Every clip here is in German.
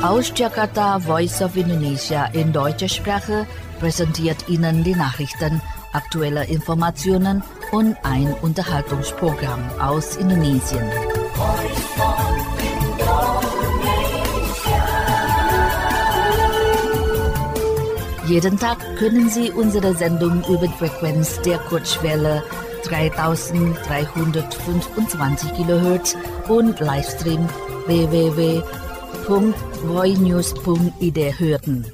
Aus Jakarta, Voice of Indonesia in deutscher Sprache präsentiert Ihnen die Nachrichten, aktuelle Informationen und ein Unterhaltungsprogramm aus Indonesien. Jeden Tag können Sie unsere Sendung über die Frequenz der Kurzwelle 3325 kHz und Livestream www.voinews.id hören.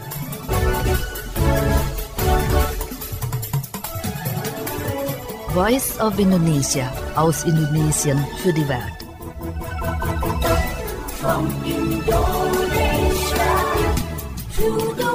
Voice of Indonesia aus Indonesien für die Welt. From Indonesia to the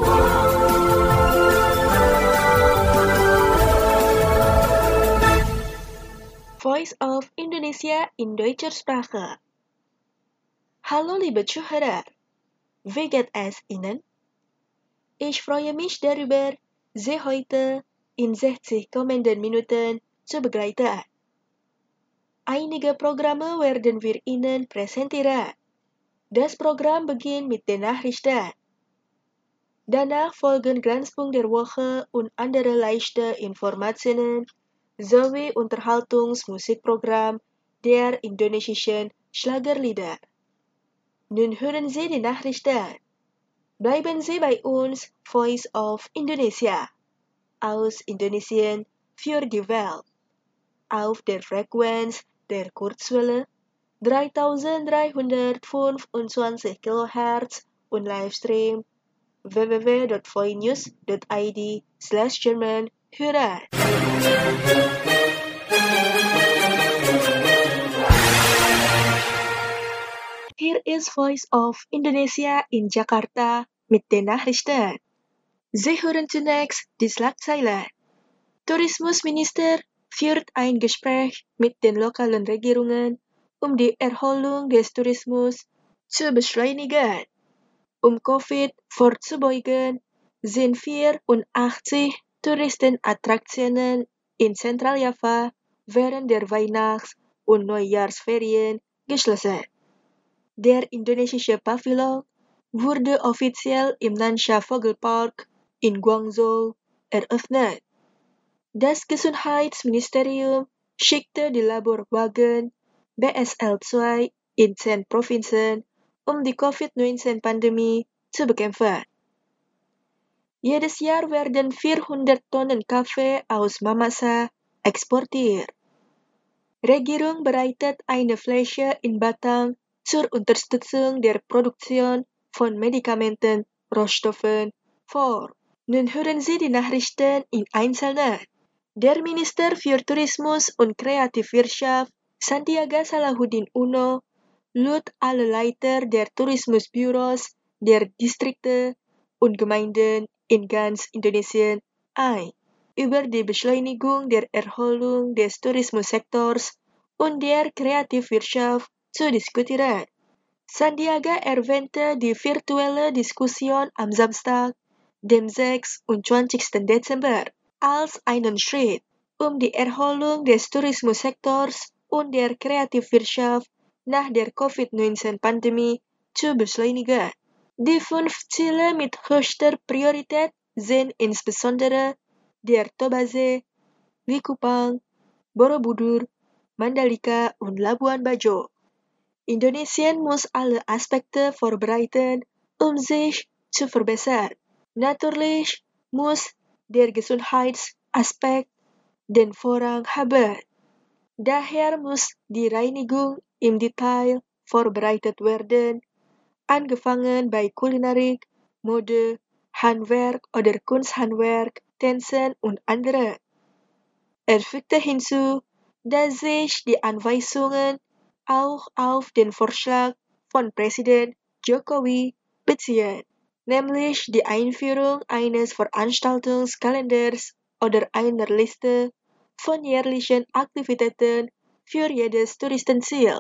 world. Voice of Indonesia in deutscher Sprache. Hallo liebe Zuhörer, wie geht es Ihnen? Ich freue mich darüber, Sie heute in 60 kommenden Minuten zu begleiten. Einige Programme werden wir Ihnen präsentieren. Das Programm beginnt mit den Nachrichten. Danach folgen Glanzpunkt der Woche und andere leichte Informationen sowie Unterhaltungsmusikprogramm der indonesischen Schlagerlieder. Nun hören Sie die Nachrichten. Bleiben Sie bei uns, Voice of Indonesia, aus Indonesien für die Welt, auf der Frequenz der Kurzwelle 3325 kHz und Livestream www.voinews.id/German hören. Hier ist Voice of Indonesia in Jakarta mit den Nachrichten. Sie hören zunächst die Schlagzeilen. Tourismusminister führt ein Gespräch mit den lokalen Regierungen, um die Erholung des Tourismus zu beschleunigen. Um Covid vorzubeugen, sind 84 Touristenattraktionen in Zentraljava während der Weihnachts- und Neujahrsferien geschlossen. Der indonesische Pavillon wurde offiziell im Nansha Vogelpark in Guangzhou eröffnet. Das Gesundheitsministerium schickte die Laborwagen BSL-2 in 10 Provinzen, um die Covid-19-Pandemie zu bekämpfen. Jedes Jahr werden 400 Tonnen Kaffee aus Mamasa exportiert. Regierung bereitet eine Fläche in Batang zur Unterstützung der Produktion von Medikamenten, Rohstoffen vor. Nun hören Sie die Nachrichten im Einzelnen. Der Minister für Tourismus und Kreativwirtschaft, Sandiaga Salahuddin Uno, lud alle Leiter der Tourismusbüros der Distrikte und Gemeinden in ganz Indonesien ein, über die Beschleunigung der Erholung des Tourismussektors und der Kreativwirtschaft zu diskutieren. Sandiaga erwähnte die virtuelle Diskussion am Samstag, dem 26. Dezember, als einen Schritt, um die Erholung des Tourismussektors und der Kreativwirtschaft nach der Covid-19-Pandemie zu beschleunigen. Die 5 Ziele mit höchster Priorität sind insbesondere der Tobase, Likupang, Borobudur, Mandalika und Labuan Bajo. Indonesien muss alle Aspekte vorbereiten, um sich zu verbessern. Natürlich muss der Gesundheitsaspekt den Vorrang haben. Daher muss die Reinigung im Detail vorbereitet werden, angefangen bei Kulinarik, Mode, Handwerk oder Kunsthandwerk, Tänzen und andere. Er fügte hinzu, dass sich die Anweisungen auch auf den Vorschlag von Präsident Jokowi beziehen, nämlich die Einführung eines Veranstaltungskalenders oder einer Liste von jährlichen Aktivitäten für jedes Touristenziel.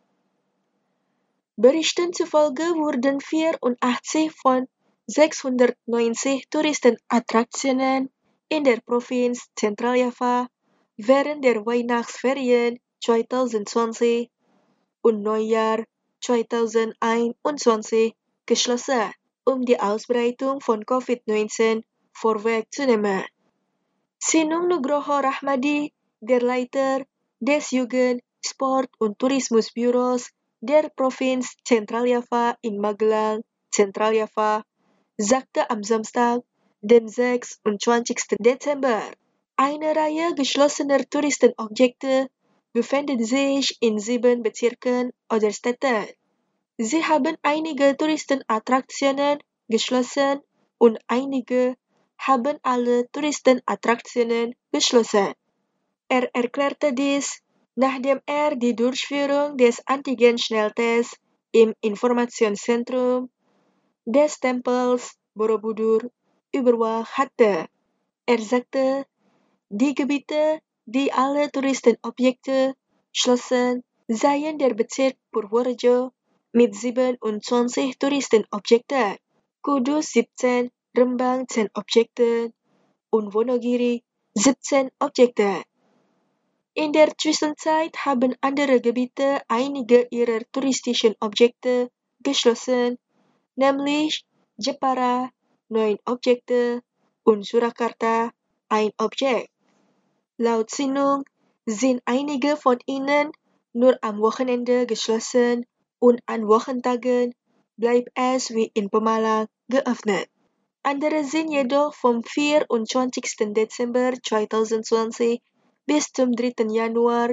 Berichten zufolge wurden 84 von 690 Touristenattraktionen in der Provinz Zentraljava während der Weihnachtsferien 2020 und Neujahr 2021 geschlossen, die Ausbreitung von Covid-19 vorwegzunehmen. Sinung Nugroho Rahmadi, der Leiter des Jugend-, Sport- und Tourismusbüros der Provinz Zentraljava in Magelang, Zentraljava, sagte am Samstag, dem 26. Dezember, eine Reihe geschlossener Touristenobjekte befinden sich in 7 Bezirken oder Städten. Sie haben einige Touristenattraktionen geschlossen und einige haben alle Touristenattraktionen geschlossen. Er erklärte dies, nachdem er die Durchführung des Antigen-Schnelltests im Informationszentrum des Tempels Borobudur überwacht hatte. Er sagte, die Gebiete, die alle Touristenobjekte schlossen, seien der Bezirk Purworejo mit 27 Touristenobjekten, Kudus 17, Rembang 10 Objekten und Wonogiri 17 Objekte. In der Zwischenzeit haben andere Gebiete einige ihrer touristischen Objekte geschlossen, nämlich Jepara 9 Objekte und Surakarta 1 Objekt. Laut Sinung sind einige von ihnen nur am Wochenende geschlossen und an Wochentagen bleibt es wie in Pemalang geöffnet. Andere sind jedoch vom 24. Dezember 2020 bis zum 3. Januar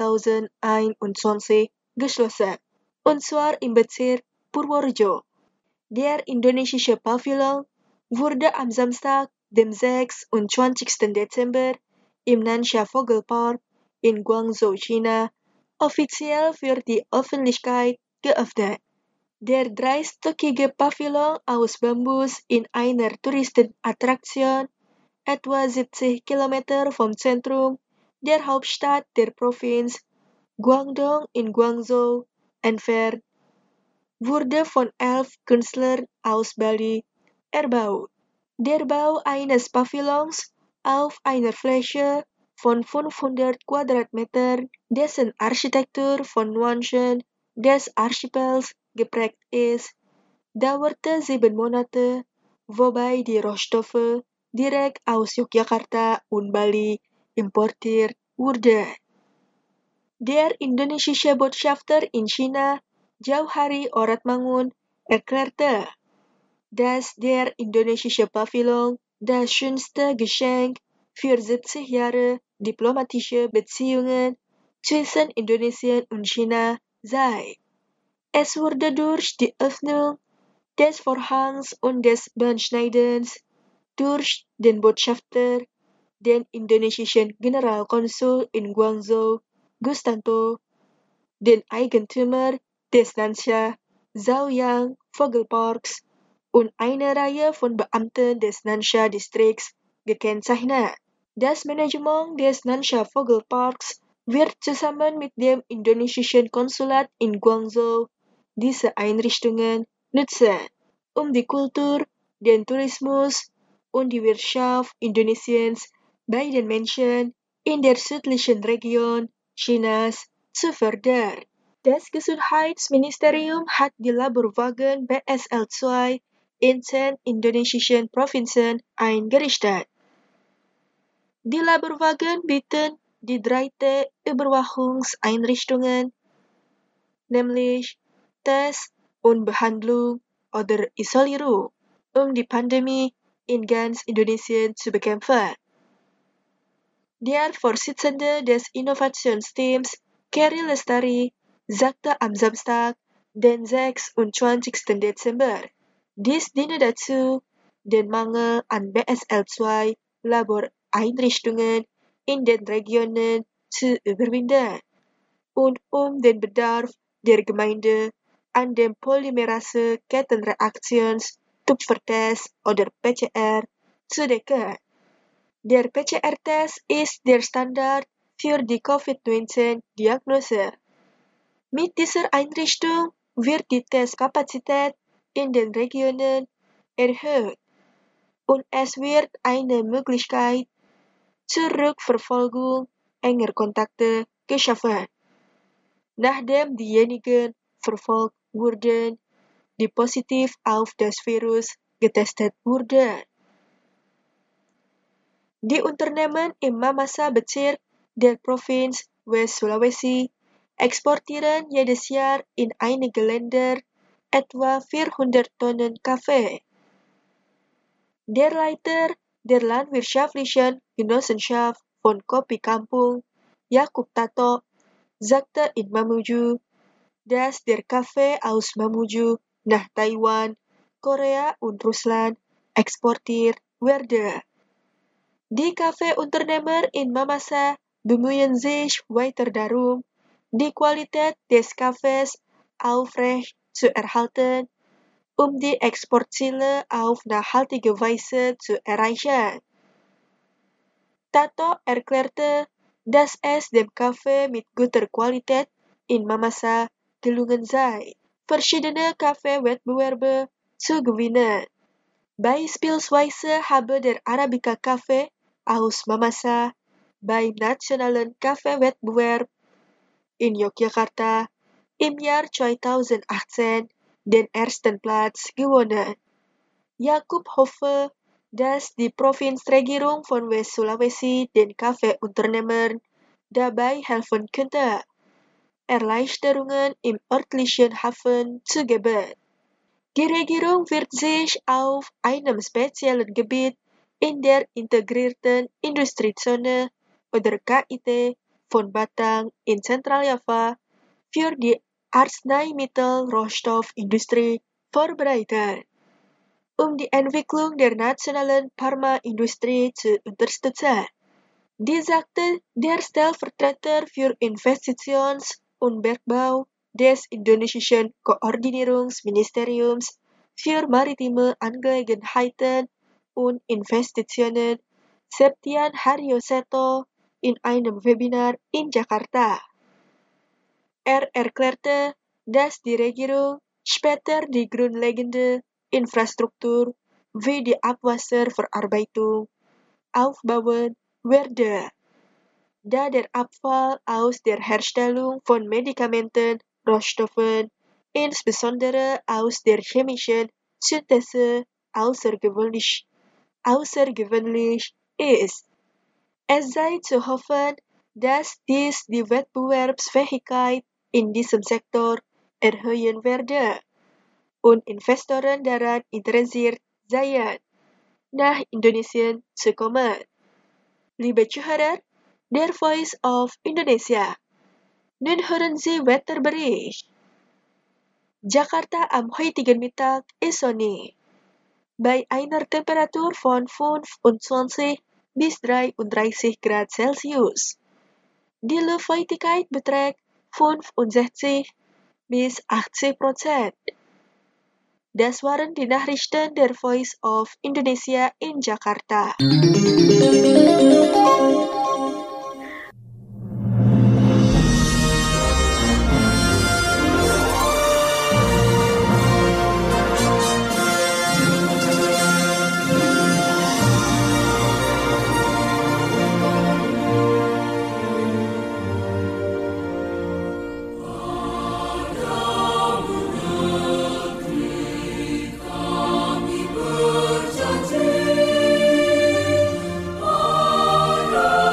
2021 geschlossen, und zwar im Bezirk Purworejo. Der indonesische Pavillon wurde am Samstag, dem 26. Dezember, im Nansha Vogelpark in Guangzhou, China, offiziell für die Öffentlichkeit geöffnet. Der dreistöckige Pavillon aus Bambus in einer Touristenattraktion, etwa 70 Kilometer vom Zentrum der Hauptstadt der Provinz Guangdong in Guangzhou entfernt, wurde von 11 Künstlern aus Bali erbaut. Der Bau eines Pavillons auf einer Fläche von 500 Quadratmetern, dessen Architektur von Nuanzen des Archipels geprägt ist, dauerte 7 Monate, wobei die Rohstoffe direkt aus Yogyakarta und Bali importiert wurden. Der indonesische Botschafter in China, Jauhari Oratmangun, erklärte, dass der indonesische Pavillon das schönste Geschenk für 70 Jahre diplomatische Beziehungen zwischen Indonesien und China sei. Es wurde durch die Öffnung des Vorhangs und des Beschneidens durch den Botschafter, den indonesischen Generalkonsul in Guangzhou, Gustanto, den Eigentümer des Nansha Zaoyang Vogelparks und eine Reihe von Beamten des Nansha-Distrikts gekennzeichnet. Das Management des Nansha Vogelparks wird zusammen mit dem indonesischen Konsulat in Guangzhou diese Einrichtungen nutzen, um die Kultur, den Tourismus und die Wirtschaft Indonesiens bei den Menschen in der südlichen Region Chinas zu fördern. Das Gesundheitsministerium hat die Laborwagen BSL-2 in 10 indonesischen Provinzen eingerichtet. Die Laborwagen bieten die 3 Überwachungseinrichtungen, nämlich Test und Behandlung oder Isolierung, die Pandemie in ganz Indonesien zu bekämpfen. Der Vorsitzende des Innovationsteams, Kerry Lestari, sagte am Samstag, den 26. Dezember, dies diene dazu, den Mangel an BSL-2 Laboreinrichtungen in den Regionen zu überwinden und den Bedarf der Gemeinde an dem Polymerase-Kettenreaktionstupfertest oder PCR zu decken. Der PCR-Test ist der Standard für die Covid-19-Diagnose. Mit dieser Einrichtung wird die Testkapazität in den Regionen erhöht und es wird eine Möglichkeit zur Rückverfolgung enger Kontakte geschaffen, nachdem diejenigen verfolgt wurden, die positiv auf das Virus getestet wurden. Die Unternehmen im Mamasa-Bezirk der Provinz West-Sulawesi exportieren jedes Jahr in einige Länder etwa 400 Tonnen Kaffee. Der Leiter der Landwirtschaftlichen Genossenschaft von Kopi Kampung, Jakub Tato, sagte in Mamuju, dass der Kaffee aus Mamuju nach Taiwan, Korea und Russland exportiert werde. Die Kaffeeunternehmer in Mamasa bemühen sich weiter darum, die Qualität des Kaffees aufrecht zu erhalten, um die Exportziele auf nachhaltige Weise zu erreichen. Tato erklärte, dass es dem Kaffee mit guter Qualität in Mamasa gelungen sei, verschiedene Kaffeewettbewerbe zu gewinnen. Beispielsweise habe der Arabica-Kaffee aus Mamasa beim nationalen Kaffeewettbewerb in Yogyakarta im Jahr 2018 den ersten Platz gewonnen. Jakub hoffe, dass die Provinzregierung von West-Sulawesi den Kaffeeunternehmern dabei helfen könnte, Erleichterungen im örtlichen Hafen zu geben. Die Regierung wird sich auf einem speziellen Gebiet in der integrierten Industriezone oder KIT von Batang in Zentraljava für die Arzneimittelrohstoffindustrie vorbereiten, um die Entwicklung der nationalen Pharmaindustrie zu unterstützen. Dies sagte der Stellvertreter für Investitions- und Bergbau des indonesischen Koordinierungsministeriums für maritime Angelegenheiten und Investitionen, Septian Haryoseto, in einem Webinar in Jakarta. Er erklärte, dass die Regierung später die grundlegende Infrastruktur wie die Abwasserverarbeitung aufbauen werde, da der Abfall aus der Herstellung von Medikamenten, Rohstoffen, insbesondere aus der chemischen Synthese, außergewöhnlich ist. Es sei zu hoffen, dass dies die Wettbewerbsfähigkeit in diesem Sektor erhöhen werde und Investoren daran interessiert seien, nach Indonesien zu kommen. Liebe Zuhörer, der Voice of Indonesia. Nun hören Sie Wetterbericht. Jakarta am heutigen Mittag ist sonnig. Bei einer Temperatur von 25 bis 33 Grad Celsius. Die Luftfeuchtigkeit beträgt 65 bis 80%. Das waren die Nachrichten der Voice of Indonesia in Jakarta. Berjanji pada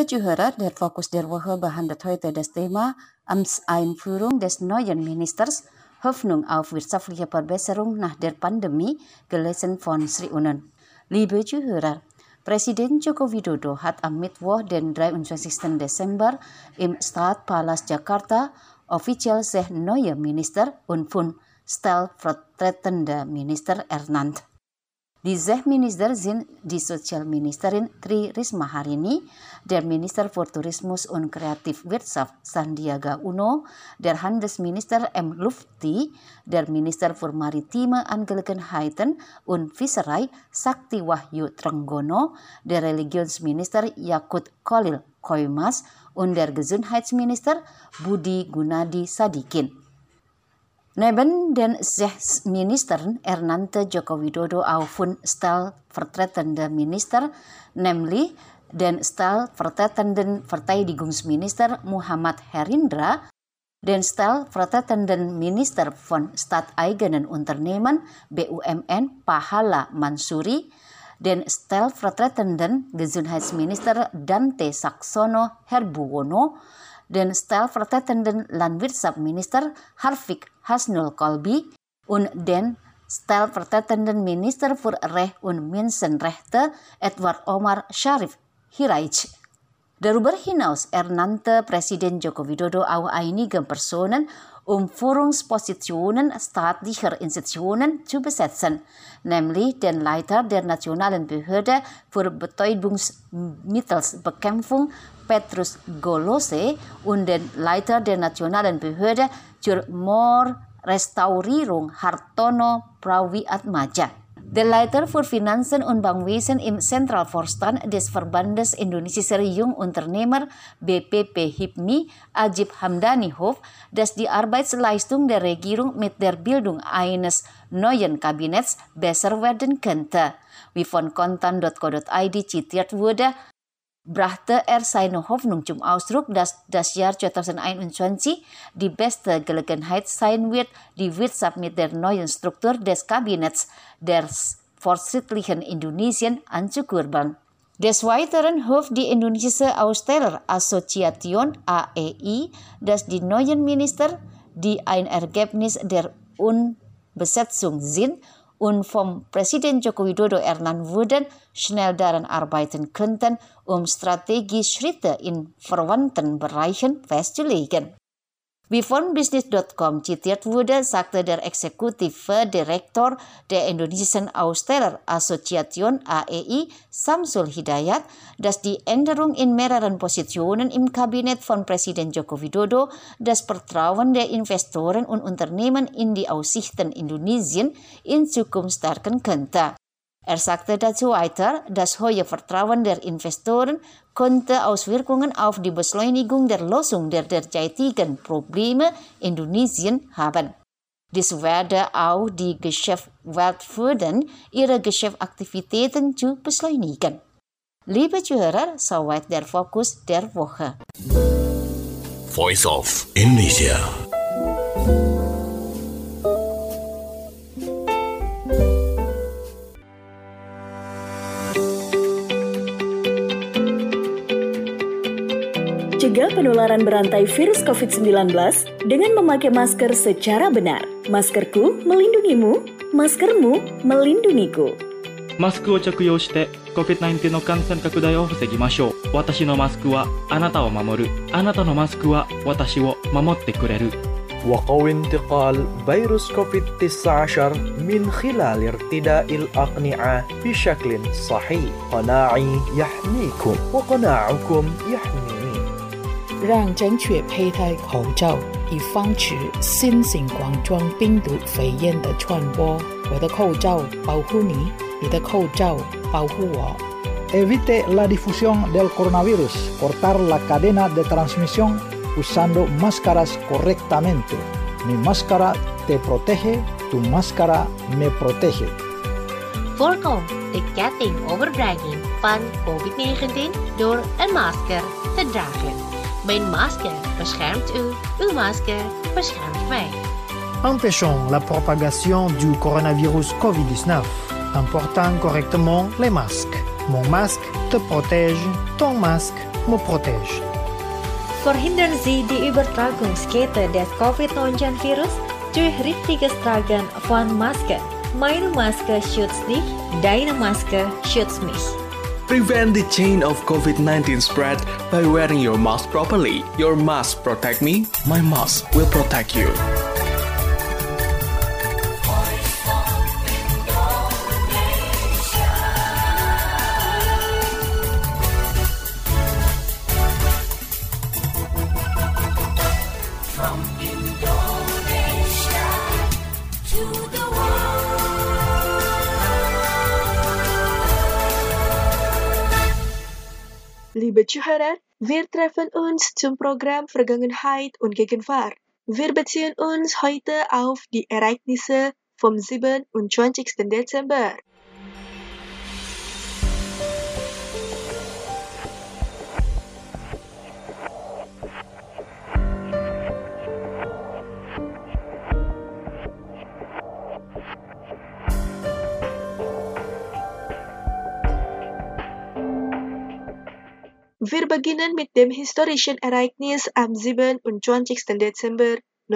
Zuhörer, der Fokus der Woche behandelt heute das Thema Amtseinführung des neuen Ministers, Hoffnung auf wirtschaftliche Verbesserung nach der Pandemie, gelesen von Sri Unen. Liebe Zuhörer, Presiden Joko Widodo hat am Mittwoch, den 23. Dezember, im Stadtpalast Jakarta offiziell der neue Minister und von stellvertretender Minister ernannt. Die 6 Minister sind die Sozialministerin Tri Risma Harini, der Minister für Tourismus und Kreativwirtschaft Sandiaga Uno, der Handelsminister M. Lufti, der Minister für Maritime Angelegenheiten und Fischerei Sakti Wahyu Trenggono, der Religionsminister Yakut Khalil Koimas und der Gesundheitsminister Budi Gunadi Sadikin. Neben den 6 Ministern ernannte Joko Widodo auch 5 stellvertretende Minister, nämlich den stellvertretenden Verteidigungsminister Muhammad Herindra, den stellvertretenden Minister von Stadteigenen Unternehmen BUMN Pahala Mansuri, den stellvertretenden Gesundheitsminister Dante Saxono Herbuwono, den stellvertretenden Landwirtschaftsminister Harfiq Hasnul Kolbi und den stellvertretenden Minister für Recht und Menschenrechte Edward Omar Sharif Hiraij. Darüber hinaus ernannte Presiden Joko Widodo auch einige Personen, um Führungspositionen staatlicher Institutionen zu besetzen, nämlich den Leiter der Nationalen Behörde für Betäubungsmittelbekämpfung Petrus Golose und den Leiter der Nationalen Behörde zur Restaurierung Hartono Prawiatmaja. Der Leiter für Finanzen und Bankwesen im Zentralvorstand des Verbandes Indonesischer Jungunternehmer BPP HIPMI, Ajib Hamdani hofft, dass die Arbeitsleistung der Regierung mit der Bildung eines neuen Kabinetts besser werden könnte. Wie von kontan.co.id zitiert wurde, brachte er seine Hoffnung zum Ausdruck, dass das Jahr 2021 die beste Gelegenheit sein wird, die Wirtschaft mit der neuen Struktur des Kabinetts des fortschrittlichen Indonesien anzukurbeln. Des Weiteren hofft die Indonesische Aussteller Association AEI, dass die neuen Minister, die ein Ergebnis der Unbesetzung sind und vom Presiden Joko Widodo ernannt wurden, schnell daran arbeiten könnten, um strategisch Schritte in verwandten Bereichen festzulegen. Wie von Business.com zitiert wurde, sagte der Exekutive Direktor der indonesischen Aussteller Association AEI, Samsul Hidayat, dass die Änderung in mehreren Positionen im Kabinett von Presiden Joko Widodo das Vertrauen der Investoren und Unternehmen in die Aussichten Indonesien in Zukunft stärken könnte. Er sagte dazu weiter, das hohe Vertrauen der Investoren könnte Auswirkungen auf die Beschleunigung der Lösung der derzeitigen Probleme Indonesien haben. Dies werde auch die Geschäftswelt fördern, ihre Geschäftsaktivitäten zu beschleunigen. Liebe Zuhörer, soweit der Fokus der Woche. Voice of Indonesia. Cegah penularan berantai virus COVID-19 dengan memakai masker secara benar. Maskerku melindungimu, maskermu melindungiku. マスクを着用して COVID-19 の感染拡大を防ぎましょう。私のマスクはあなたを守る。あなたのマスクは私を守ってくれる。 وقوي انتقال فيروس كوفيد-19 من خلال ارتداء الأقنعة بشكل صحيح. قناعي يحميكم وقناعكم يحميني. 让正确佩戴口罩，以防止新型冠状病毒肺炎的传播。我的口罩保护你，你的口罩保护我。 Evite la difusión del coronavirus. Cortar la cadena de transmisión usando máscaras correctamente. Mi máscara te protege, tu máscara me protege. Voorkom de ketting-overbrenging van COVID-19 door een masker te dragen. Mijn masker beschermt u, uw masker beschermt mij. Empêchons la propagation du coronavirus COVID-19 en portant correctement les masques. Mon masque te protège, ton masque protège. Verhindern Sie die Übertragungskette des Covid-19-Virus durch richtiges Tragen von Masken. Meine Maske schützt dich, deine Maske schützt mich. Prevent the chain of COVID-19 spread by wearing your mask properly. Your mask protect me, my mask will protect you. Liebe Zuhörer, wir treffen uns zum Programm Vergangenheit und Gegenwart. Wir beziehen uns heute auf die Ereignisse vom 27. Dezember. Wir beginnen mit dem historischen Ereignis am 27. Dezember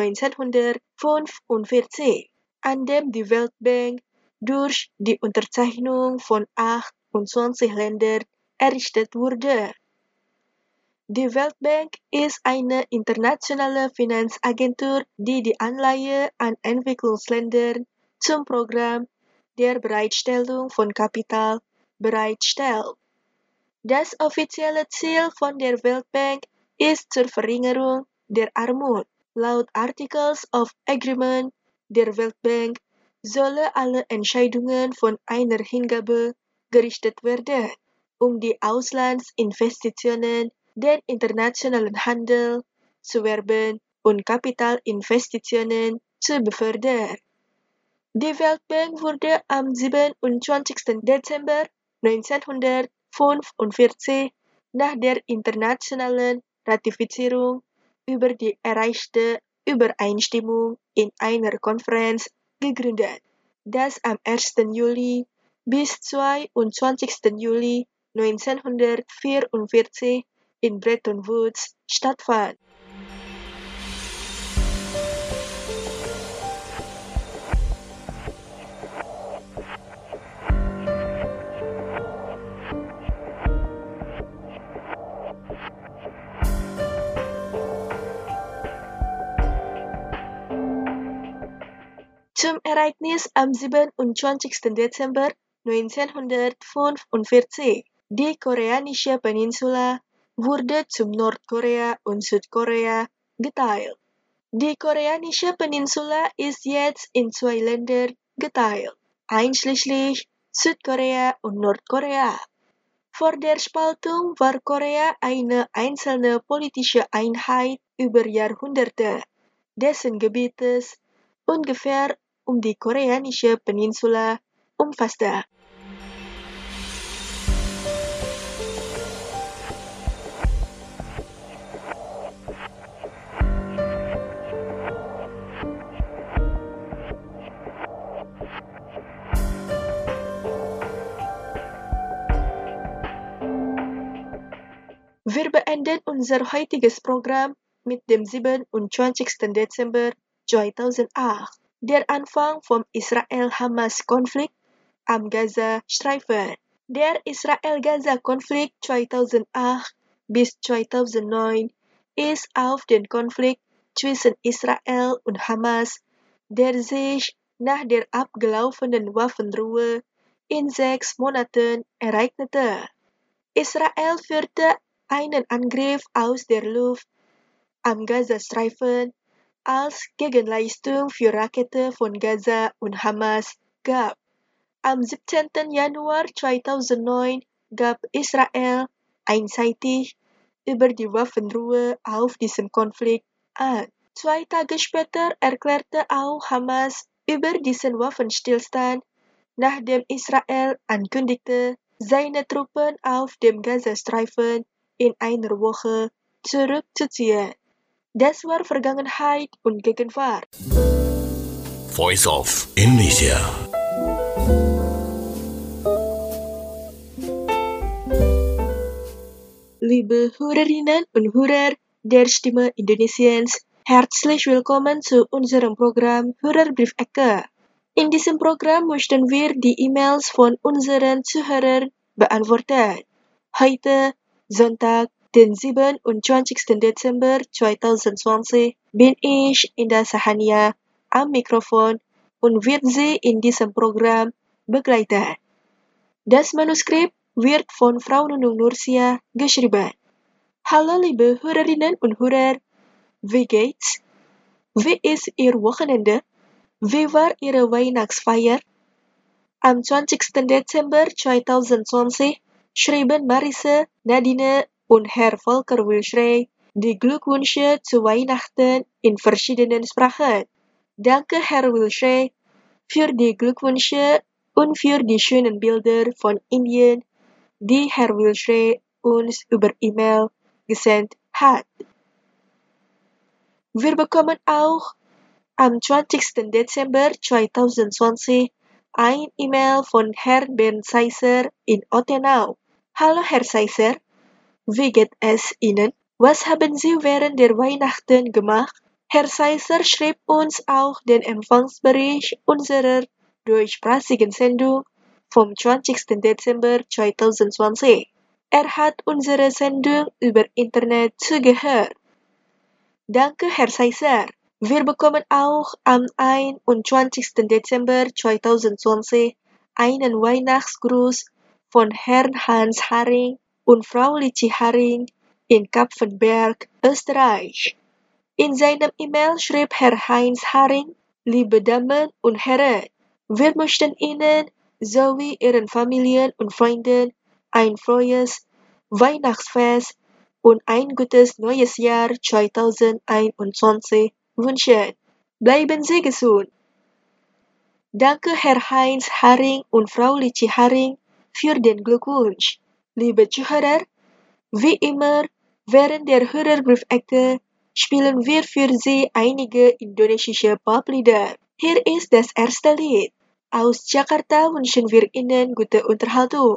1945, an dem die Weltbank durch die Unterzeichnung von 28 Ländern errichtet wurde. Die Weltbank ist eine internationale Finanzagentur, die die Anleihe an Entwicklungsländern zum Programm der Bereitstellung von Kapital bereitstellt. Das offizielle Ziel von der Weltbank ist zur Verringerung der Armut. Laut Articles of Agreement der Weltbank sollen alle Entscheidungen von einer Hingabe gerichtet werden, um die Auslandsinvestitionen, den internationalen Handel zu werben und Kapitalinvestitionen zu befördern. Die Weltbank wurde am 27. Dezember 1945 nach der internationalen Ratifizierung über die erreichte Übereinstimmung in einer Konferenz gegründet, das am 1. Juli bis 22. Juli 1944 in Bretton Woods stattfand. Zum Ereignis am 27. Dezember 1945. Die koreanische Peninsula wurde zum Nordkorea und Südkorea geteilt. Die koreanische Peninsula ist jetzt in 2 Länder geteilt, einschließlich Südkorea und Nordkorea. Vor der Spaltung war Korea eine einzelne politische Einheit über Jahrhunderte, dessen Gebietes ungefähr um die koreanische Peninsula umfasste. Wir beenden unser heutiges Programm mit dem 27. Dezember 2008. Der Anfang vom Israel-Hamas-Konflikt am Gaza-Streifen. Der Israel-Gaza-Konflikt 2008 bis 2009 ist auf den Konflikt zwischen Israel und Hamas, der sich nach der abgelaufenen Waffenruhe in 6 Monaten ereignete. Israel führte einen Angriff aus der Luft am Gazastreifen als Gegenleistung für Rakete von Gaza und Hamas gab. Am 17. Januar 2009 gab Israel einseitig über die Waffenruhe auf diesem Konflikt an. 2 Tage später erklärte auch Hamas über diesen Waffenstillstand, nachdem Israel ankündigte, seine Truppen auf dem Gazastreifen in einer Woche zurückzuziehen. Das war Vergangenheit und Gegenwart. Voice of Indonesia. Liebe Hörerinnen und Hörer der Stimme Indonesiens, herzlich willkommen zu unserem Programm Hörerbriefecke. In diesem Programm möchten wir die E-Mails von unseren Zuhörern beantworten. Heute, Sonntag, den 27. Dezember 2020, bin ich Indah Sahania am Mikrofon und wird Sie in diesem Programm begleiten. Das Manuskript wird von Frau Nunung Nursia geschrieben. Hallo liebe Hörerinnen und Hörer, wie geht's? Wie ist Ihr Wochenende? Wie war Ihre Weihnachtsfeier? Am 20. Dezember 2020 schrieben Marisse, Nadine und Herr Volker Wilschrey die Glückwünsche zu Weihnachten in verschiedenen Sprachen. Danke Herr Wilschrey für die Glückwünsche und für die schönen Bilder von Indien, die Herr Wilschrey uns über E-Mail gesendet hat. Wir bekommen auch am 20. Dezember 2020 ein E-Mail von Herrn Bernd Seisser in Ottenau. Hallo Herr Seisser, wie geht es Ihnen? Was haben Sie während der Weihnachten gemacht? Herr Seisser schrieb uns auch den Empfangsbericht unserer deutschsprachigen Sendung vom 20. Dezember 2020. Er hat unsere Sendung über Internet zugehört. Danke, Herr Seisser. Wir bekommen auch am 21. Dezember 2020 einen Weihnachtsgruß von Herrn Hans Haring und Frau Lici Haring in Kapfenberg, Österreich. In seinem E-Mail schrieb Herr Heinz Haring, liebe Damen und Herren, wir möchten Ihnen sowie Ihren Familien und Freunden ein frohes Weihnachtsfest und ein gutes neues Jahr 2021 wünschen. Bleiben Sie gesund. Danke Herr Heinz Haring und Frau Lici Haring für den Glückwunsch. Liebe Zuhörer, wie immer, während der Hörerbriefecke spielen wir für Sie einige indonesische Poplieder. Hier ist das erste Lied. Aus Jakarta wünschen wir Ihnen gute Unterhaltung.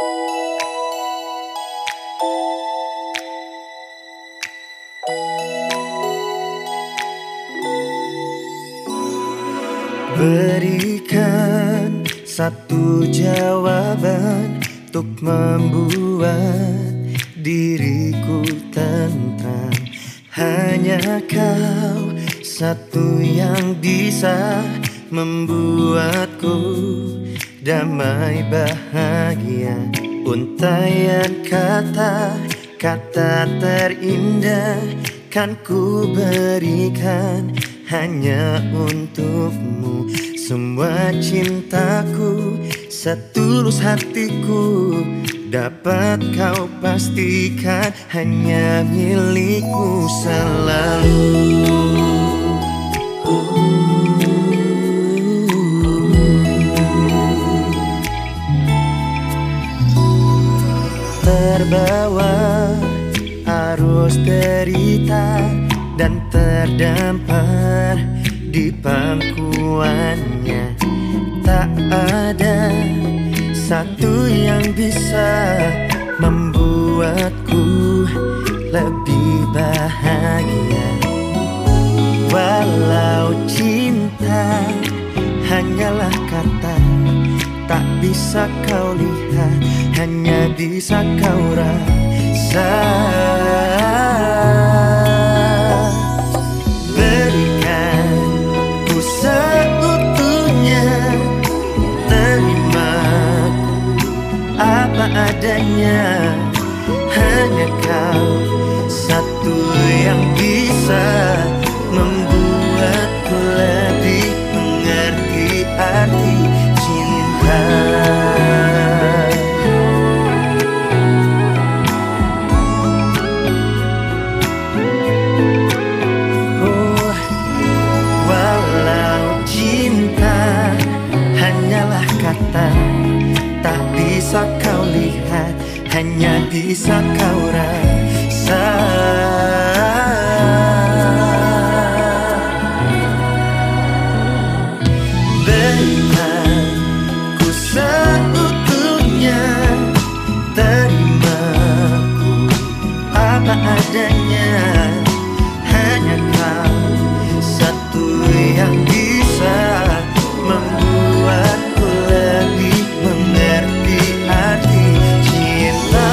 Berikan satu jawaban untuk membuat diriku tentram. Hanya kau satu yang bisa membuatku damai bahagia. Untaian kata-kata terindah kan ku berikan hanya untukmu. Semua cintaku, setulus hatiku, dapat kau pastikan hanya milikku selalu. Terbawa arus derita dan terdampar di pangkuannya, tak ada satu yang bisa membuatku lebih bahagia. Walau cinta hanyalah kata, tak bisa kau lihat, hanya bisa kau rasa. Adanya hanya kau satu yang bisa membuatku lebih mengerti arti cinta. adanya. Hanya kau satu yang bisa membuatku lebih mengerti arti cinta.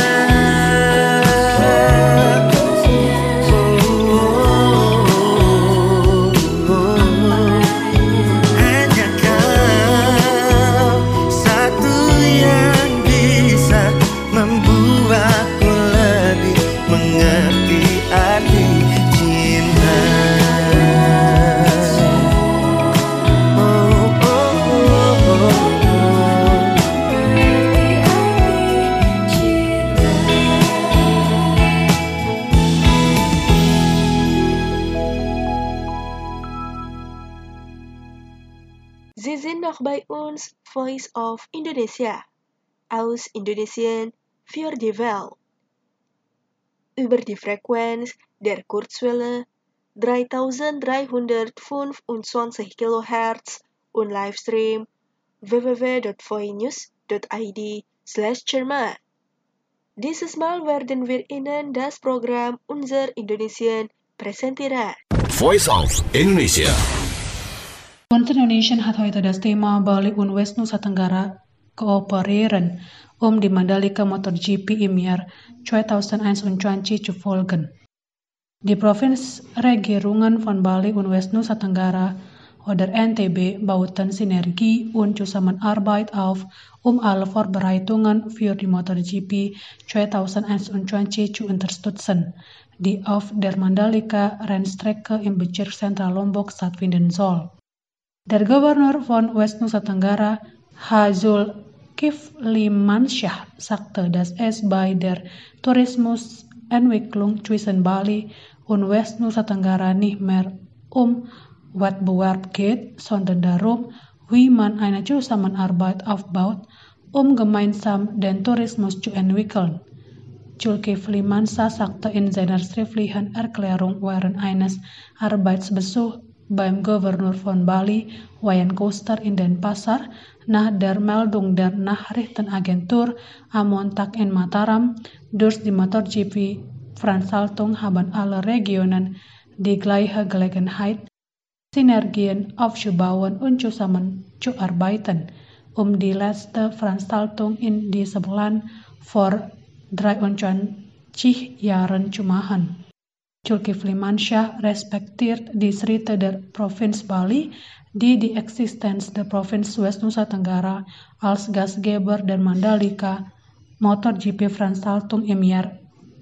Hanya kau satu yang bisa membuatku lebih mengerti arti cinta. Sie sind noch bei uns, Voice of Indonesia, aus Indonesien für die Welt. Über die Frequenz der Kurzwelle 3325 kHz und Livestream www.voinews.id/German. Dieses Mal werden wir Ihnen das Programm Unser Indonesien präsentieren. Voice of Indonesia. Onze Indonesian had heute das Thema Bali und West Nusa Tenggara kooperieren, die Mandalika MotoGP im Jahr 2021 zu folgen. Die Provinzregierungen von Bali und West Nusa Tenggara oder NTB bauten Synergie und Zusammenarbeit auf, alle Vorbereitungen für die MotoGP 2021 zu unterstützen, die auf der Mandalika-Rennstrecke im Bezirk Zentral Lombok stattfinden soll. Der Gouverneur von West Nusa Tenggara, Zulkiflimansyah, sagte, dass es bei der Tourismusentwicklung zwischen Bali und West Nusa Tenggara nicht mehr Wettbewerb geht, sondern darum, wie man eine Zusammenarbeit aufbaut, gemeinsam den Tourismus zu entwickeln. Zulkiflimansyah sagte in seiner schriftlichen Erklärung während eines Arbeitsbesuchs beim Gouverneur von Bali, Wayan Koster in Denpasar, nach der Meldung der Nachrichtenagentur am Montag in Mataram, durch die MotoGP-Veranstaltung haben alle Regionen die gleiche Gelegenheit, Synergien aufzubauen und zusammenzuarbeiten, die letzte Veranstaltung in diesem Land vor 23 Jahren zu machen. Zulkiflimansyah respektiert die Schritte der Provinz Bali, die Existenz der Provinz West Nusa Tenggara als Gastgeber der Mandalika MotoGP-Veranstaltung im Jahr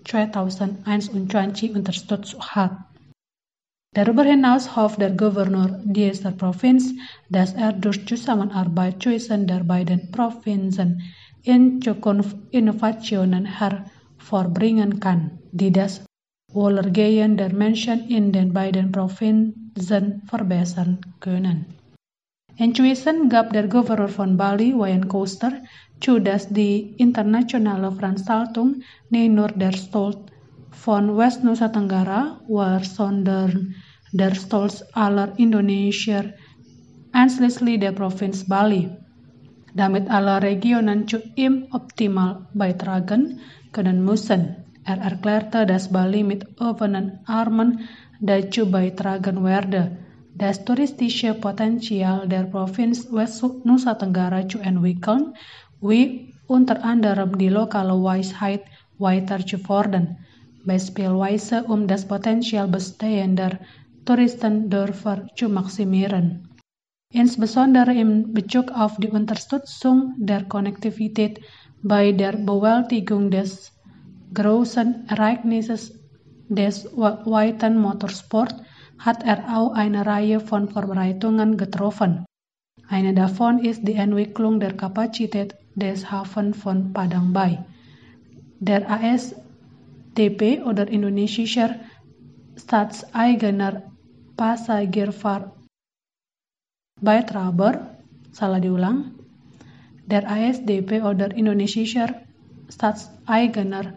2021 unterstützt hat. Darüber hinaus hofft der Gouverneur dieser Provinz, dass durch Zusammenarbeit zwischen der beiden Provinzen in Zukunft Innovationen hervorbringen kann, die das Wohlergehen der Menschen in den beiden Provinzen verbessern können. Inzwischen gab der Gouverneur von Bali, Wayan Koster, zu, dass die internationale Veranstaltung nicht nur der Stolz von West Nusa Tenggara war, sondern der Stolz aller Indonesier, einschließlich der Provinz Bali, damit alle Regionen zu ihm optimal beitragen können müssen. Erklärte, dass Bali mit offenen Armen dazu beitragen werde, das touristische Potenzial der Provinz West Nusa Tenggara zu entwickeln, wie unter anderem die lokale Weisheit weiter zu fördern, beispielsweise das Potenzial bestehender Touristendörfer zu maximieren. Insbesondere in Bezug auf die Unterstützung der Konnektivität bei der Bewältigung des großen Ereignisses des weltweiten Motorsport hat auch eine Reihe von Vorbereitungen getroffen. Eine davon ist die Entwicklung der Kapazität des Hafens von Padang Bay. Der ASDP oder indonesischer staatseigener Passagierbetreiber, der ASDP oder indonesischer staatseigener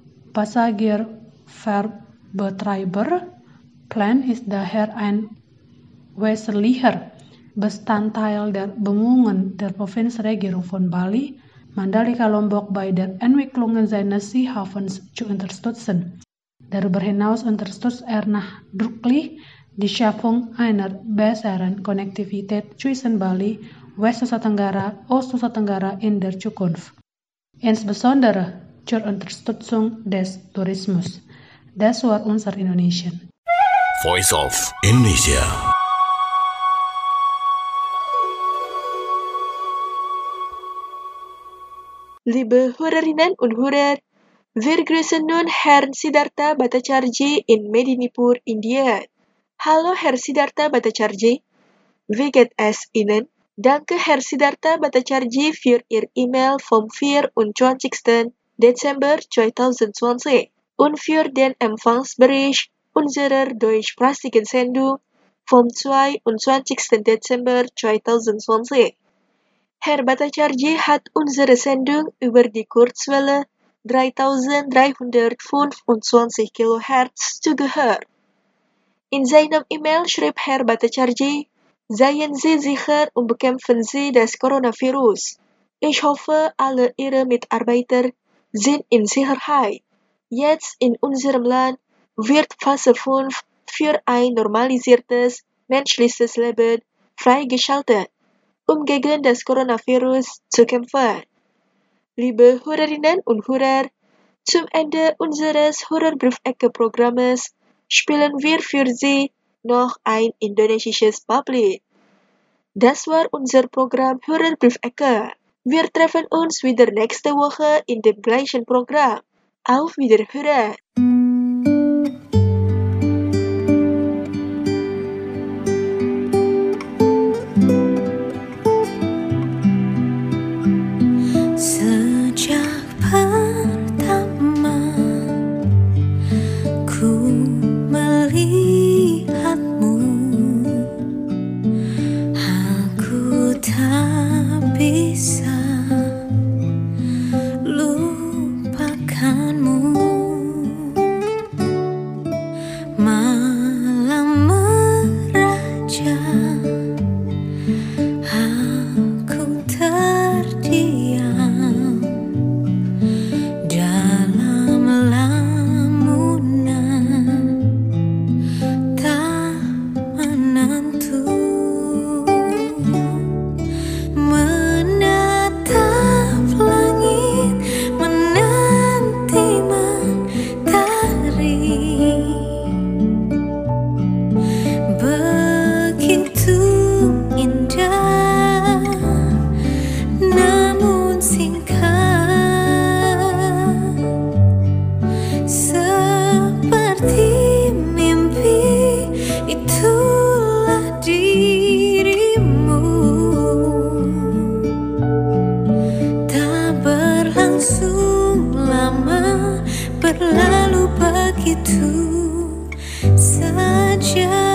Passagierbetreiber Plan ist daher ein wesentlicher Bestandteil der Bemühungen der Provinzregierung von Bali, Mandalika Lombok bei der Entwicklung seines Seehafens zu unterstützen. Darüber hinaus unterstützt nachdrücklich die Schaffung einer besseren Konnektivität zwischen Bali, West-Nusa Tenggara, Ost-Nusa Tenggara in der Zukunft. Insbesondere zur Unterstützung des Tourismus. Das war unser Indonesian. Voice of Indonesia. Liebe Hörerinnen und Hörer, wir grüßen nun Herrn Siddhartha Bhattacharjee in Medinipur, India. Hallo Herr Siddhartha Bhattacharjee, wie geht es Ihnen? Danke Herr Siddhartha Bhattacharjee für Ihr E-Mail vom 24. Dezember 2020 und für den Empfangsbericht unserer deutschsprachigen Sendung vom 22. Dezember 2020. Herr Bhattacharjee hat unsere Sendung über die Kurzwelle 3325 kHz zugehört. In seinem E-Mail schrieb Herr Bhattacharjee, seien Sie sicher und bekämpfen Sie das Coronavirus. Ich hoffe, alle Ihre Mitarbeiter sind in Sicherheit. Jetzt in unserem Land wird Phase 5 für ein normalisiertes menschliches Leben freigeschaltet, um gegen das Coronavirus zu kämpfen. Liebe Hörerinnen und Hörer, zum Ende unseres Hörerbriefecke-Programmes spielen wir für Sie noch ein indonesisches Publik. Das war unser Programm Hörerbriefecke. Wir treffen uns wieder nächste Woche in dem gleichen Programm. Auf Wiederhören! Sejak pertama ku melihatmu, aku tak bisa lupakanmu. Malam meraja, aku terdiam dalam lamunan tak menentu, menatap langit menanti mentari. Begitu indah namun singkat, seperti mimpi itulah dirimu. Tak berlangsung lama, berlalu begitu saja.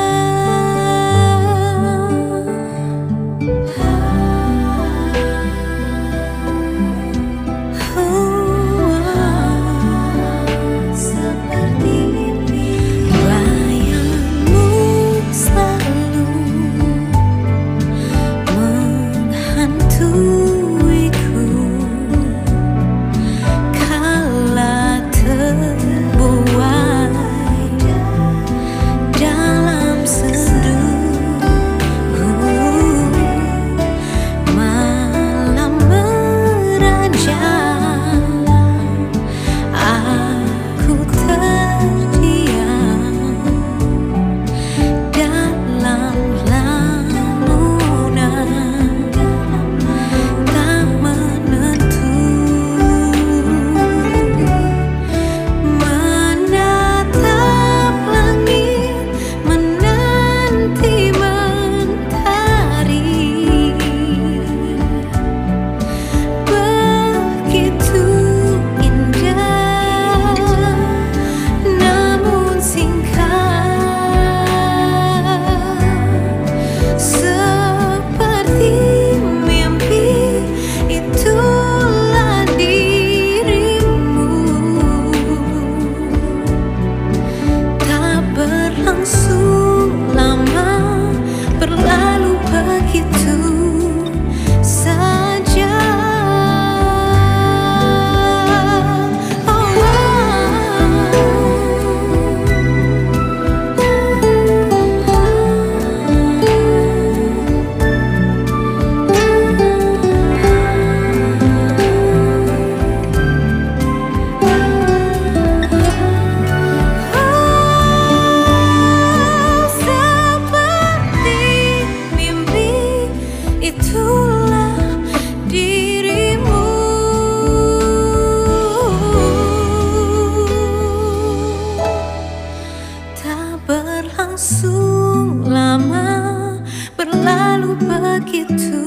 Seperti mimpi, bayangmu selalu menghantuiku kala terbuai begitu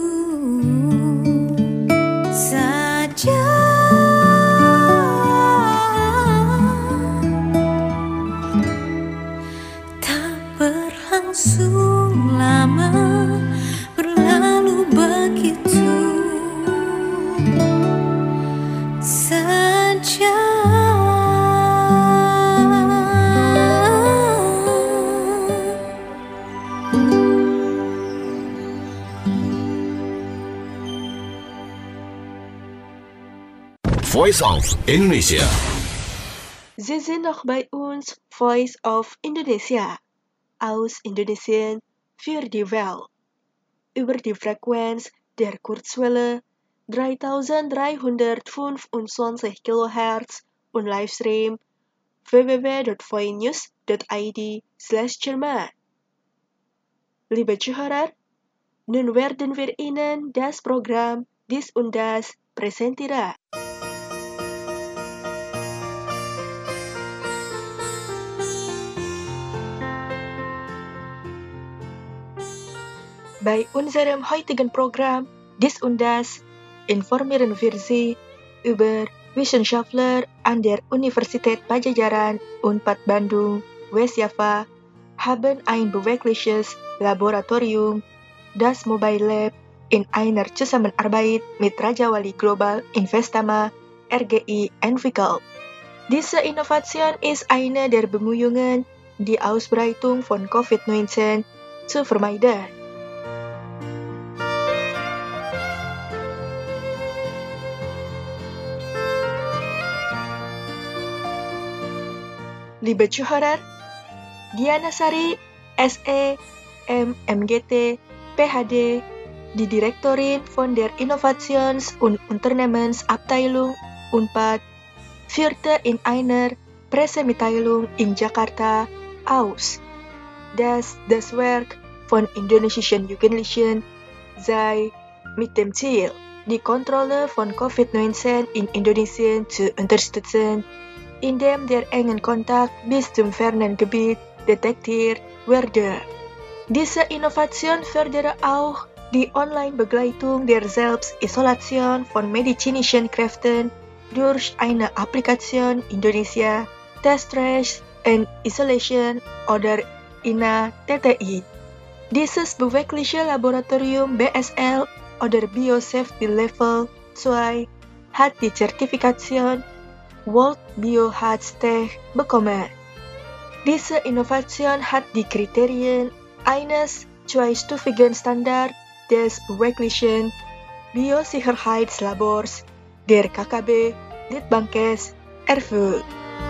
saja. Tak berlangsung lama, berlalu begitu saja. Voice of Indonesia. Sie sind noch bei uns, Voice of Indonesia, aus Indonesien für die Welt, über die Frequenz der Kurzwelle 3325 kHz und Livestream www.voinews.id/Jerman. Liebe Zuhörer, nun werden wir Ihnen das Programm Dies und Das präsentieren. Bei unserem heutigen Programm Dies und Das informieren wir Sie über Wissenschaftler an der Universität Pajajaran Unpad Bandung, West Java, haben ein bewegliches Laboratorium, das Mobile Lab, in einer Zusammenarbeit mit Raja Wali Global Investama RGI entwickelt. Diese Innovation ist eine der Bemühungen, die Ausbreitung von Covid-19 zu vermeiden. Liebe Zuhörer, Diana Sari, SE, MGT, PhD, die Direktorin von der Innovations- und Unternehmensabteilung Unpad, führte in einer Pressemitteilung in Jakarta aus, dass das Werk von indonesischen Jugendlichen sei mit dem Ziel, die Kontrolle von Covid-19 in Indonesien zu unterstützen, indem der engen Kontakt bis zum fernen Gebiet detektiert werde. Diese Innovation fördere auch die Online-Begleitung der Selbstisolation von medizinischen Kräften durch eine Applikation Indonesia Test Trace and Isolation oder INA-TTI. Dieses bewegliche Laboratorium BSL oder Biosafety Level 2 hat die Zertifikation World Biohaztech bekommen. Diese Innovation hat die Kriterien eines zweistufigen Standard des beweglichen Biosicherheitslabors der KKB Litbangkes erfüllt.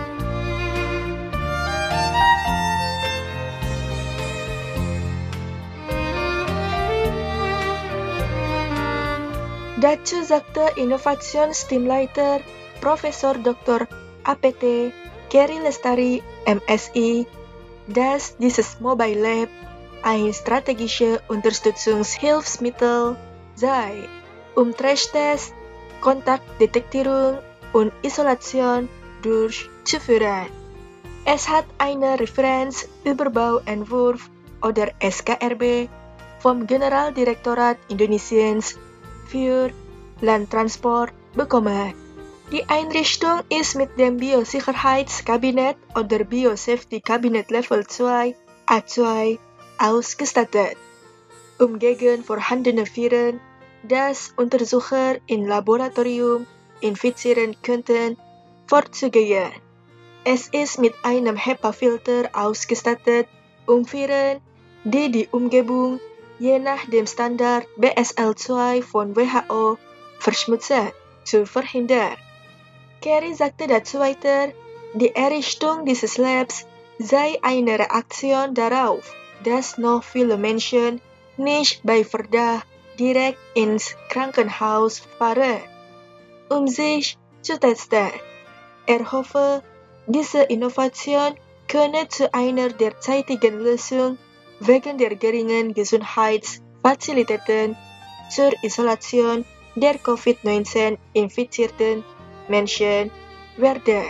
Dazu sagte Innovationsteamleiter Professor Dr. APT Kerry Lestari, MSI, dass dieses Mobile Lab ein strategisches Unterstützungshilfsmittel sei, Trash-Test, Kontaktdetektierung und Isolation durchzuführen. Es hat einen Referenzüberbauentwurf oder SKRB vom Generaldirektorat Indonesiens für Landtransport bekommen. Die Einrichtung ist mit dem Biosicherheitskabinett oder Biosafety Cabinet Level 2 A2 ausgestattet, gegen vorhandene Viren, das Untersucher im Laboratorium infizieren könnten, vorzugehen. Es ist mit einem HEPA-Filter ausgestattet, Viren, die die Umgebung je nach dem Standard BSL-2 von WHO verschmutzen, zu verhindern. Kerry sagte dazu weiter, die Errichtung dieses Labs sei eine Reaktion darauf, dass noch viele Menschen nicht bei Verdacht direkt ins Krankenhaus fahren, sich zu testen. Er hoffe, diese Innovation könne zu einer derzeitigen Lösung wegen der geringen Gesundheitsfazilitäten zur Isolation der Covid-19-infizierten Menschen werden.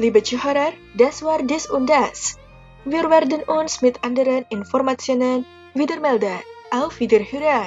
liebe Zuhörer, das war dies und das. Wir werden uns mit anderen Informationen wieder melden. Auf Wiederhören!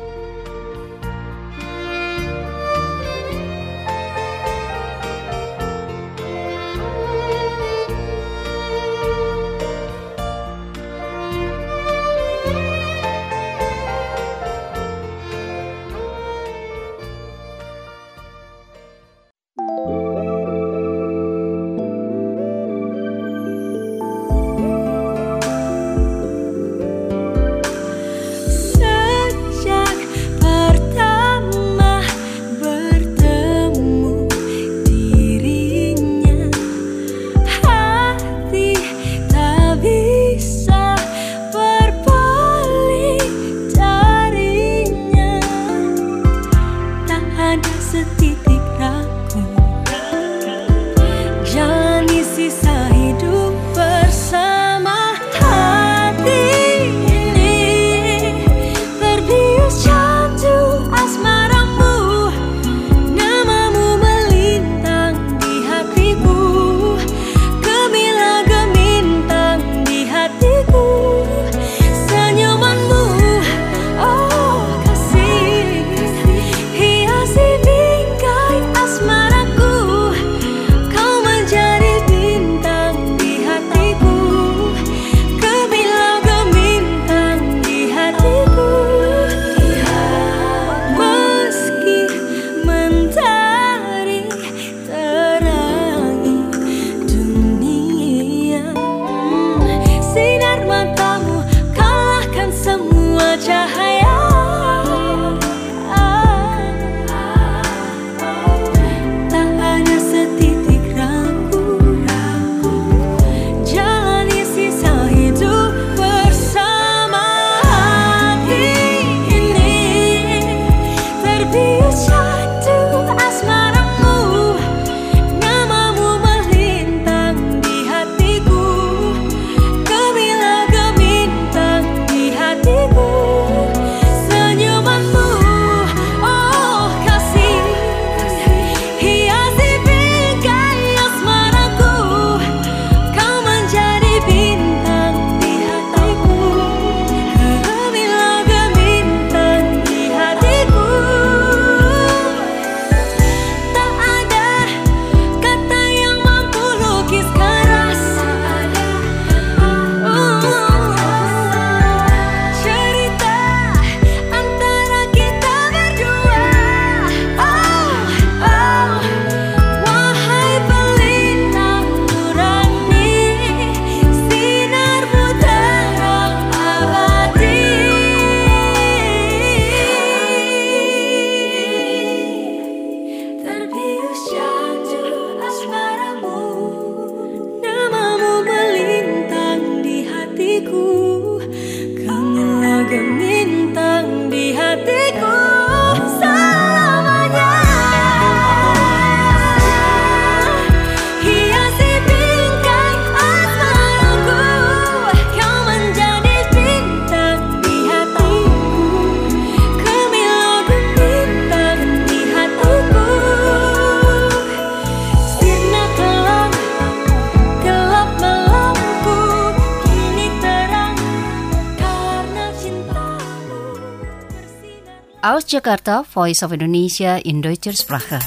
Aus Jakarta, Voice of Indonesia in Deutscher Sprache.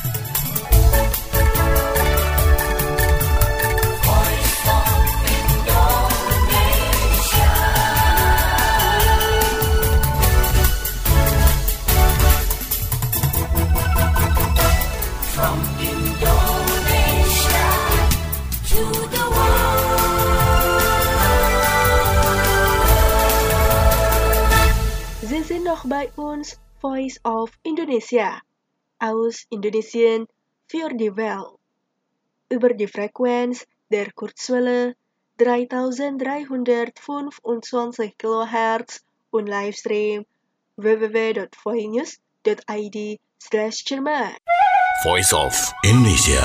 From Indonesia to the world. Sie sind noch bei uns, Voice of Indonesia, aus Indonesien für die Welt. Über die Frequenz der Kurzwelle 3325 kHz und Livestream www.voinews.id/Jerman. Voice of Indonesia.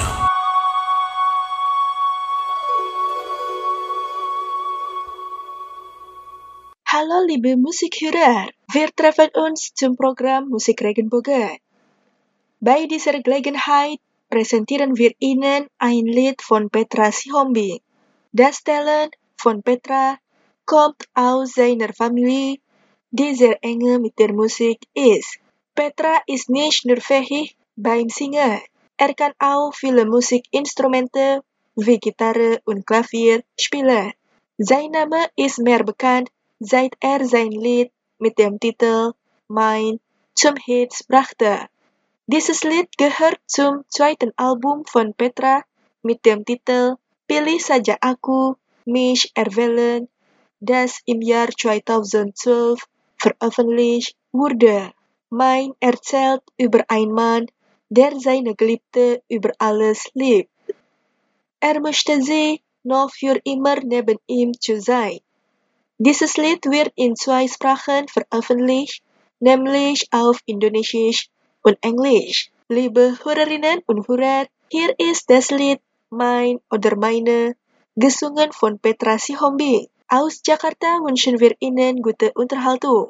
Hallo liebe Musikhörer, wir treffen uns zum Programm Musik Regenbogen. Bei dieser Gelegenheit presentieren wir Ihnen ein Lied von Petra Sihombing. Das Talent von Petra kommt aus seiner Familie, die sehr eng mit der Musik ist. Petra ist nicht nur fähig beim Singen, kann auch viele Musikinstrumente wie Gitarre und Klavier spielen. Sein Name ist mehr bekannt, seit sein Lied mit dem Titel Mein zum Hits brachte. Dieses Lied gehört zum zweiten Album von Petra mit dem Titel Pilih Saja Aku, mich erwählen, das im Jahr 2012 veröffentlicht wurde. Mein erzählt über einen Mann, der seine Geliebte über alles liebt. Möchte sie noch für immer neben ihm zu sein. Dieses Lied wird in 2 Sprachen veröffentlicht, nämlich auf Indonesisch und Englisch. Liebe Hörerinnen und Hörer, hier ist das Lied Mein oder Meine, gesungen von Petra Sihombing. Aus Jakarta wünschen wir Ihnen gute Unterhaltung.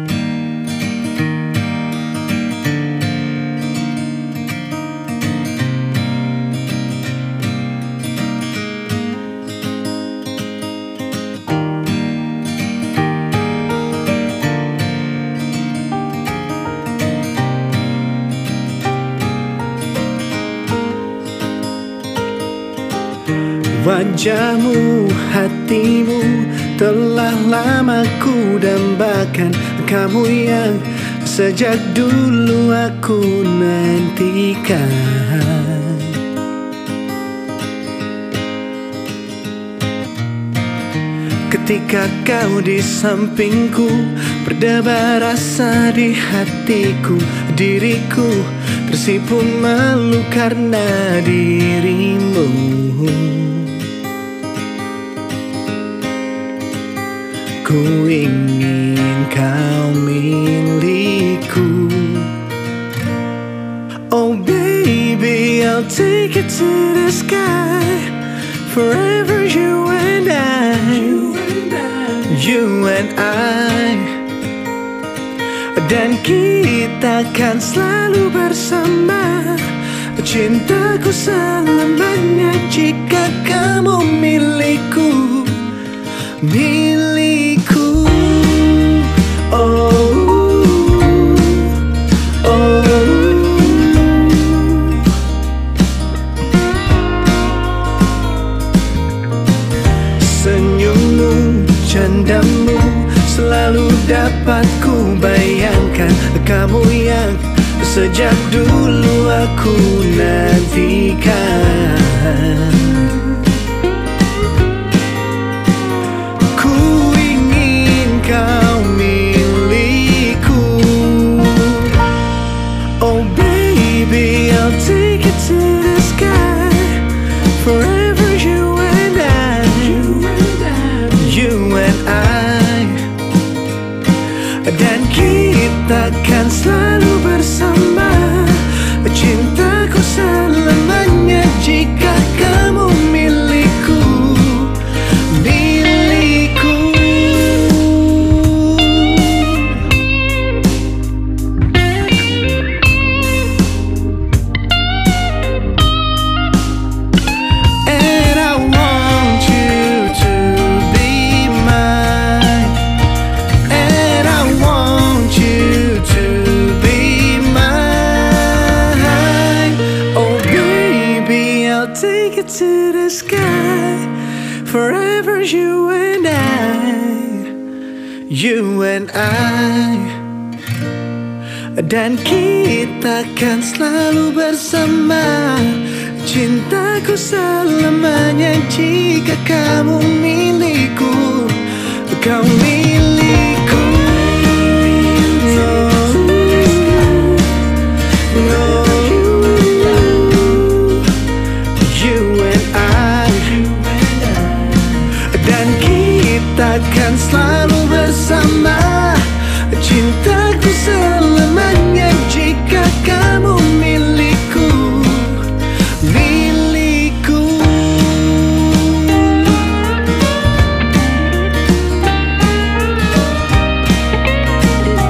Wajahmu, hatimu telah lama ku dambakan. Kamu yang sejak dulu aku nantikan. Ketika kau di sampingku, berdebar rasa di hatiku. Diriku tersipu malu karena dirimu. Ku ingin kau milikku. Oh baby, I'll take it to the sky. Forever you and I, you and I. Dan kita kan selalu bersama. Cintaku selamanya jika kamu milikku. Milikku, oh, oh. Senyummu, candamu selalu dapat ku bayangkan. Kamu yang sejak dulu aku nantikan. Kau milikku. Oh baby, I'll take it to the sky. Forever you and I, you and I. Dan kita kan selalu bersama. Cintaku selamanya jika kamu milikku. To the sky, forever you and I, dan kita kan selalu bersama. Cintaku selamanya jika kamu milikku. Kau milikku. Takkan selalu bersama. Cintaku selamanya jika kamu milikku. Milikku.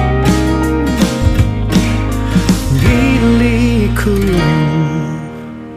Milikku.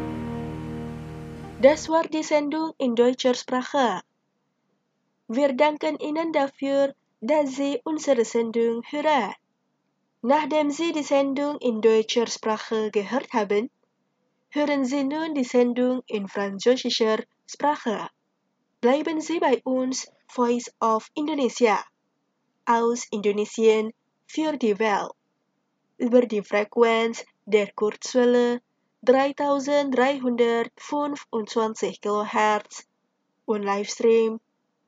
Das war die Sendung in deutscher Sprache. Wir danken Ihnen dafür, dass Sie unsere Sendung hören. Nachdem Sie die Sendung in deutscher Sprache gehört haben, hören Sie nun die Sendung in französischer Sprache. Bleiben Sie bei uns, Voice of Indonesia, aus Indonesien für die Welt, über die Frequenz der Kurzwelle 3325 kHz und Livestream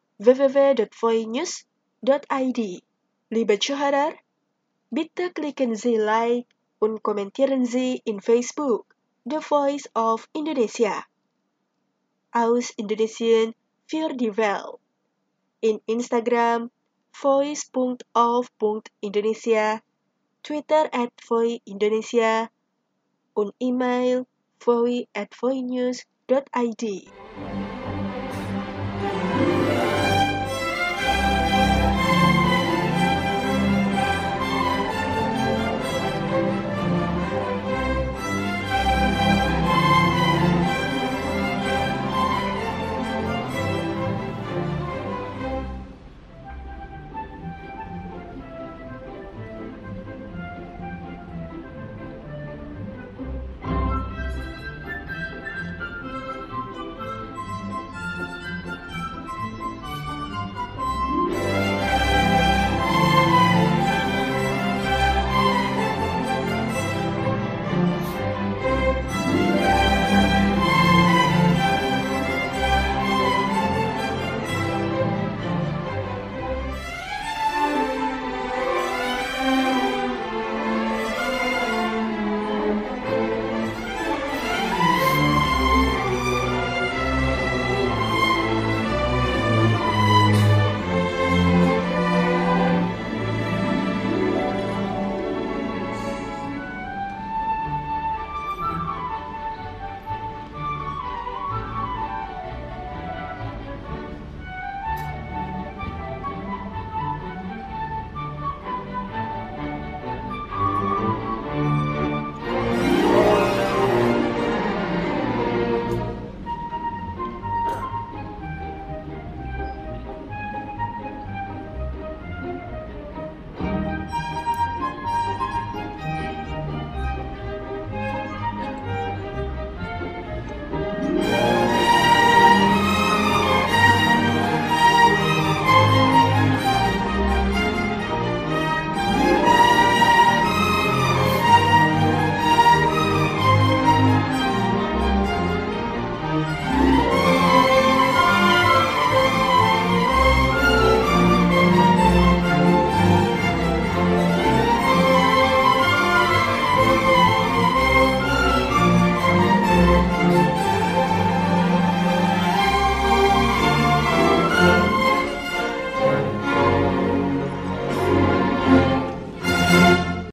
www.voinews.id. Liebe Zuhörer, bitte klicken Sie Like und kommentieren Sie in Facebook The Voice of Indonesia, aus Indonesien für die Welt, in Instagram voice.of.indonesia, Twitter @voindonesia, und E-Mail voi@voinews.id.